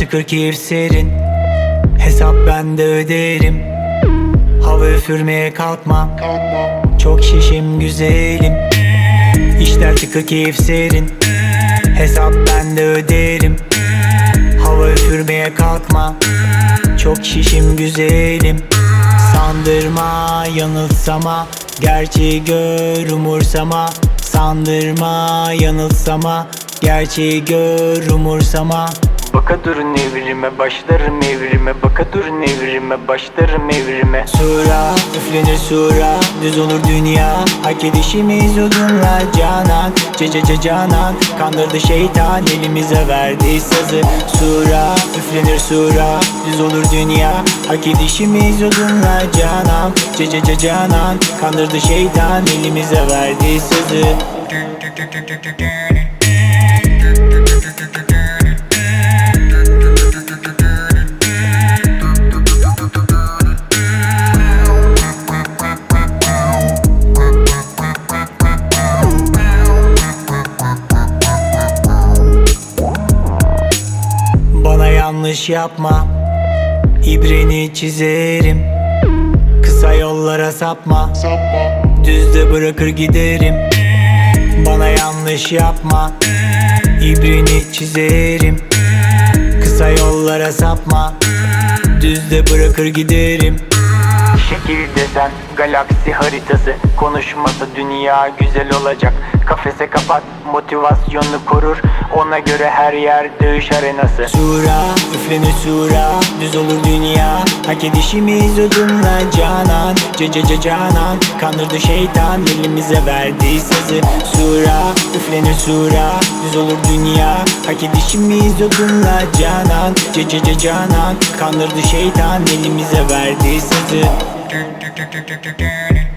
tıkır keyif serin. Hesap bende öderim. Hava üfürmeye kalkma. Çok şişim güzelim. İşler tıkır keyif serin. Hesap bende öderim. Hava üfürmeye kalkma. Çok şişim güzelim. Sandırma yanılsama. Gerçeği gör umursama. Sandırma yanılsama. Gerçeği gör umursama. Baka durun evrime, başlarım evrime. Baka durun evrime, başlarım evrime. Sura, üflenir sura, düz olur dünya. Hak edişimiz odunla canan. Canan, kandırdı şeytan, elimize verdi sazı. Sura, üflenir sura, düz olur dünya. Hak edişimiz odunla canan. Canan, kandırdı şeytan, elimize verdi sazı. Bana yanlış yapma, ibreni çizerim. Kısa yollara sapma, düzde bırakır giderim. Bana yanlış yapma, ibreni çizerim. Kısa yollara sapma, düzde bırakır giderim. Şekil desen, galaksi haritası. Konuşmasa dünya güzel olacak. Kafese kapat, motivasyonu korur. Ona göre her yer dövüş arenası. Sura, üflenir sura, düz olur dünya. Hak edişimiz odunla canan. Canan, kandırdı şeytan, elimize verdi sazı. Sura, üflenir sura, düz olur dünya. Hak edişimiz odunla canan. Canan, kandırdı şeytan, elimize verdi sazı.